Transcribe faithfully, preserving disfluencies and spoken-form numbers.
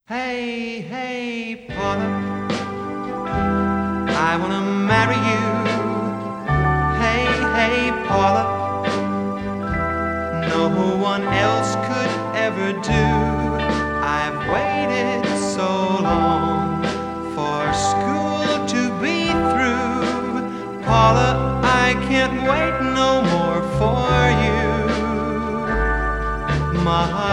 Hey, hey, Paula, I wanna marry you. Hey, hey, Paula, no one else could ever do. I've waited so long for school to be through. Paula, I can't wait no more for you. My